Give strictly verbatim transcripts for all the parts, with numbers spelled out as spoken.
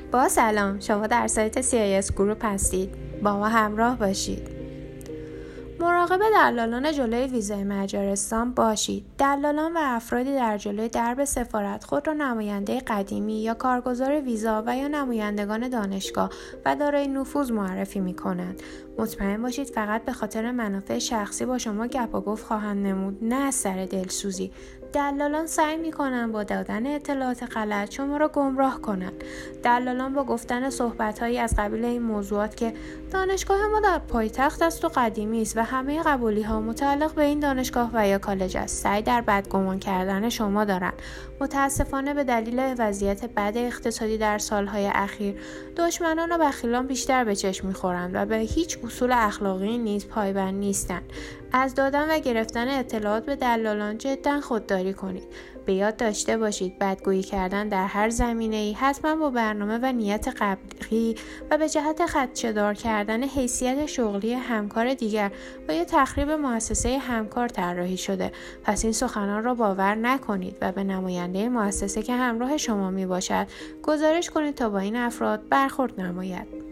با سلام، شما در سایت سی آی اس گروپ هستید. با ما همراه باشید. مراقب دلالان جلوی ویزای مجارستان باشید. دلالان و افرادی در جلوی درب سفارت خود را نماینده قدیمی یا کارگزار ویزا و یا نمایندگان دانشگاه و دارای نفوذ معرفی می‌کنند. مطمئن باشید فقط به خاطر منافع شخصی با شما گپ و گفت خواهند نمود، نه از سر دلسوزی. دلالان سعی می‌کنند با دادن اطلاعات غلط شما را گمراه کنند. دلالان با گفتن صحبت‌هایی از قبیل این موضوعات که دانشگاه ما در پایتخت است و قدیمی است و همه قبولی‌ها متعلق به این دانشگاه و یا کالج است، سعی در بدگمان کردن شما دارند. متاسفانه به دلیل وضعیت بد اقتصادی در سال‌های اخیر، دشمنان و بخیلان بیشتر به چشم می‌خورند و به هیچ اصول اخلاقی نیز پایبند نیستند. از دادن و گرفتن اطلاعات به دلالان جدا خودداری کنید. به یاد داشته باشید بدگویی کردن در هر زمینه‌ای حتما با برنامه و نیت قبلی و به جهت خدشه‌دار کردن حیثیت شغلی همکار دیگر و یا تخریب مؤسسه همکار طراحی شده. پس این سخنان را باور نکنید و به نماینده مؤسسه که همراه شما می باشد گزارش کنید تا با این افراد برخورد نماید.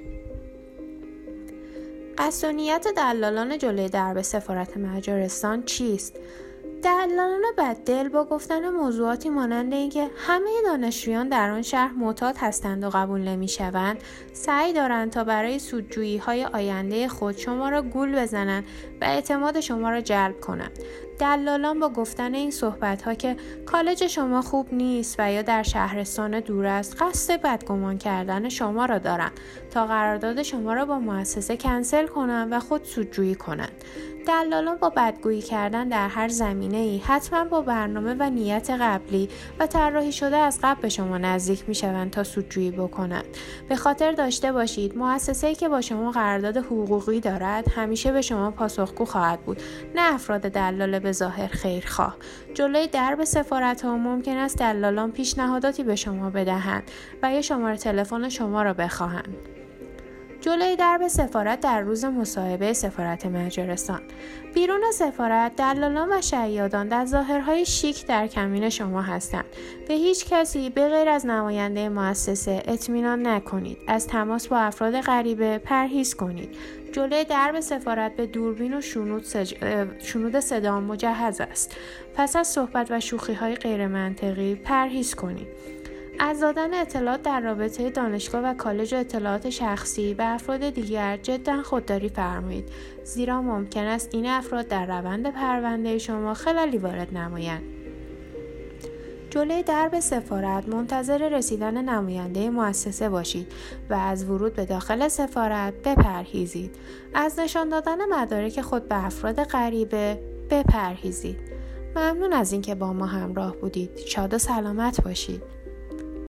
قصد و نیت دلالان جلوی درب سفارت مجارستان چیست؟ دلالان بددل با گفتن موضوعاتی مانند اینکه همه دانشجویان در آن شهر معتاد هستند و قبول نمی‌شوند، سعی دارند تا برای سودجویی‌های آینده خود شما را گول بزنند و اعتماد شما را جلب کنند. دلالان با گفتن این صحبت‌ها که کالج شما خوب نیست و یا در شهرستان دور است، قصد بدگمان کردن شما را دارند تا قرارداد شما را با مؤسسه کنسل کنند و خود سودجویی کنند. دلالان با بدگویی کردن در هر زمینه‌ای حتما با برنامه و نیت قبلی و طراحی شده از قبل به شما نزدیک می‌شوند تا سودجویی بکنند. به خاطر داشته باشید مؤسسه‌ای که با شما قرارداد حقوقی دارد همیشه به شما پاسخگو خواهد بود، نه افراد دلال به ظاهر خیرخواه. جلوی درب سفارت‌ها ممکن است دلالان پیشنهاداتی به شما بدهند و یا شماره تلفن شما را بخواهند. جلوی درب سفارت در روز مصاحبه سفارت مجارستان. بیرون سفارت دلالان و شیادان در ظاهرهای شیک در کمین شما هستند. به هیچ کسی به غیر از نماینده مؤسسه اطمینان نکنید. از تماس با افراد غریبه پرهیز کنید. جلوی درب سفارت به دوربین و شنود, سج... شنود صدا مجهز است. پس از صحبت و شوخی‌های غیر منطقی پرهیز کنید. از دادن اطلاعات در رابطه دانشگاه و کالج و اطلاعات شخصی به افراد دیگر جدا خودداری فرمایید، زیرا ممکن است این افراد در روند پرونده شما خلالی وارد نمایند. جلوی درب سفارت منتظر رسیدن نماینده مؤسسه باشید و از ورود به داخل سفارت بپرهیزید. از نشان دادن مدارک خود به افراد غریبه بپرهیزید. ممنون از اینکه با ما همراه بودید. شاد و سلامت باشید.